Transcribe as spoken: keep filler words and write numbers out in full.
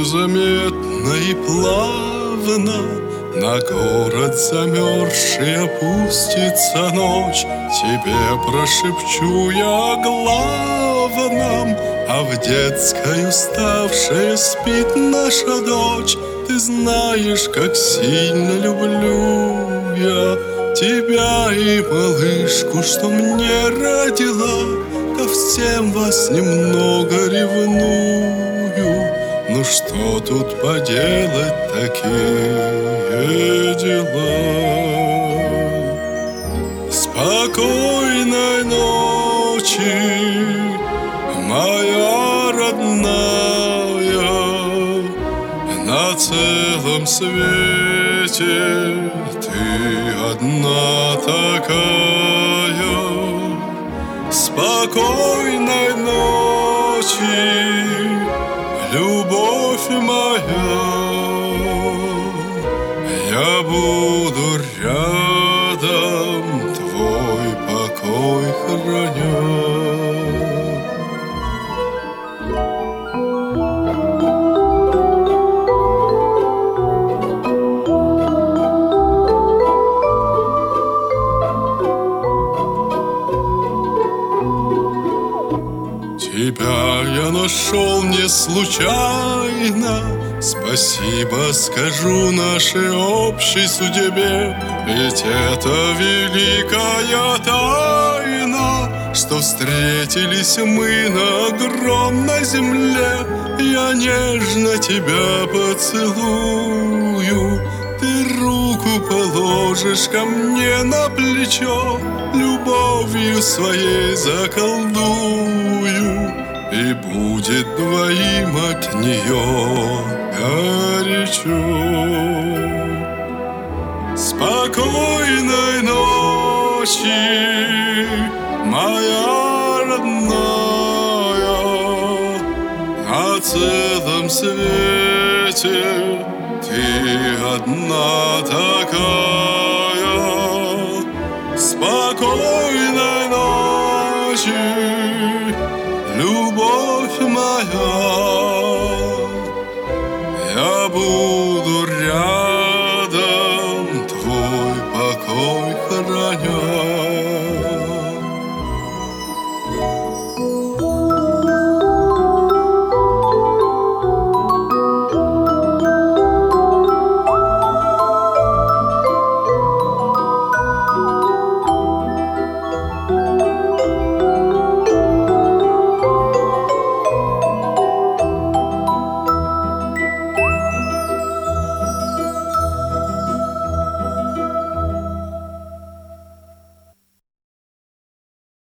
Незаметно и плавно на город замерзший опустится ночь. Тебе прошепчу я о главном, а в детской уставшей спит наша дочь. Ты знаешь, как сильно люблю я тебя и малышку, что мне родила. Ко всем вас немного ревную, ну что тут поделать, такие дела. Спокойной ночи, моя родная. На целом свете ты одна такая. Спокойной ночи, любовь моя. Я буду рядом, твой покой храня. Тебя я нашел не случайно. Спасибо скажу нашей общей судьбе. Ведь это великая тайна, что встретились мы на огромной земле. Я нежно тебя поцелую, ты руку положишь ко мне на плечо, любовью своей заколдую, и будет двоим от нее горячо. Спокойной ночи, моя родная. На целом свете ты одна такая. Спокойной ночи, любовь моя. Я буду рядом, твой покой храня.